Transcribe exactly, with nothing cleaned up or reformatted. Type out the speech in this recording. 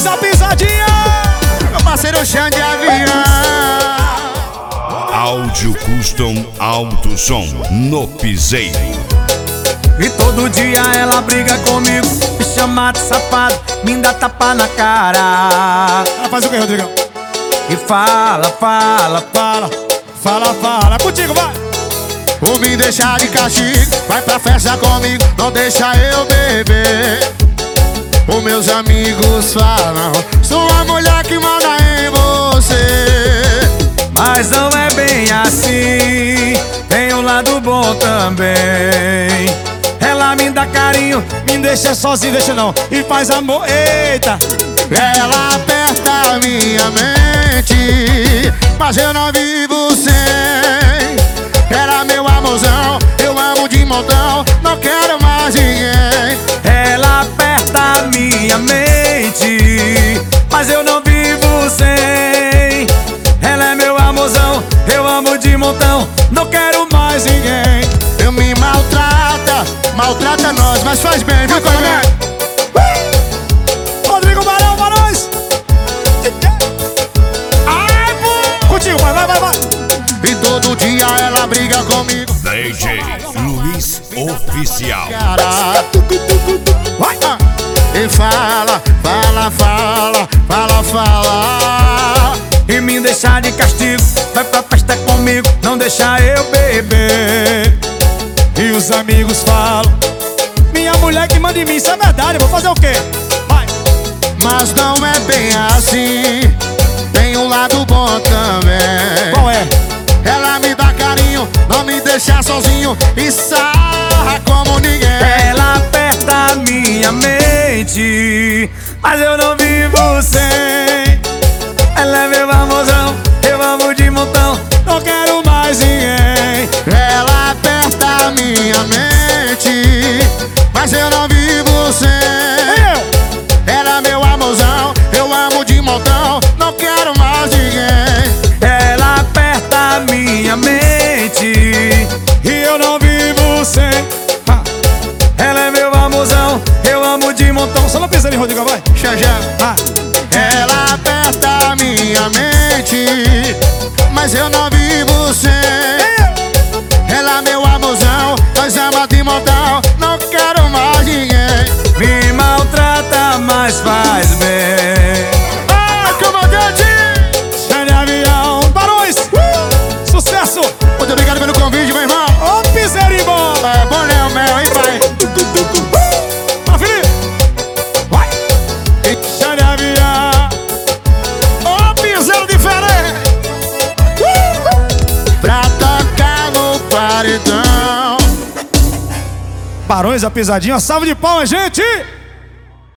Barões da Pisadinha. Meu parceiro chão de avião. Áudio Custom Alto Som no Piseiro. E todo dia ela briga comigo, me chama de safado, me dá tapa na cara. Ela faz o que, Rodrigão? E fala, fala, Fala, fala, fala. Contigo, vai. Ou me deixar de castigo, vai pra festa comigo, não deixa eu beber. Os meus amigos falam, sou a mulher que manda em você. mas não é bem assim, tem um lado bom também. Ela me dá carinho, Me deixa sozinho, deixa não. E faz amor, eita. Ela aperta minha mente, mas eu não vivo sem. Era meu amorzão, eu amo de montão, não quero mais ninguém. ela aperta minha mente, mas eu não vivo sem. Ela é meu amorzão, eu amo de montão, não quero mais ninguém. Eu me maltrata, maltrata nós, mas faz bem, viu, Coronel? Rodrigo Barão, Barões. Ai, pô! Contigo, vai, vai, vai, vai. E todo dia ela briga comigo, D J Luiz Oficial. cara. Vai. Ah, e fala, fala, fala, fala, fala. E me deixar de castigo, vai pra festa comigo, não deixa eu beber. E os amigos falam, minha mulher que manda em mim, isso é verdade, eu vou fazer o quê? Vai. Mas não é bem assim, tem um lado bom também. Qual é? Ela me dá carinho, não me deixa sozinho e sarra como ninguém. Ela aperta minha mente, mas eu não vivo sem. Ela é meu amorzão, eu amo de montão, Não quero mais ninguém. Ela aperta minha mente, mas eu não vivo sem. Eu. Ela é meu amorzão, eu amo de montão, não quero mais ninguém. ela aperta minha mente, E eu não vivo sem. Ha. ela é meu amorzão, eu amo de montão. Só não pisa ali, Rodrigo, vai. Já já. Ha. Ela aperta minha mente, mas eu não vivo sem. Ela é meu amorzão, nós amamos de montão, não quero mais ninguém. me maltrata, mas faz bem. Ah, comandante! Chão de avião. Barões. Uh. Sucesso. Muito obrigado pelo convite, meu irmão. Ô, piseirinho bom. É bom, né, o mel, hein, pai? Para, Felipe. Vai. Chão de avião. Ô, piseiro diferente. Pra tocar no paredão. Barões da Pisadinha, salve de palmas, gente!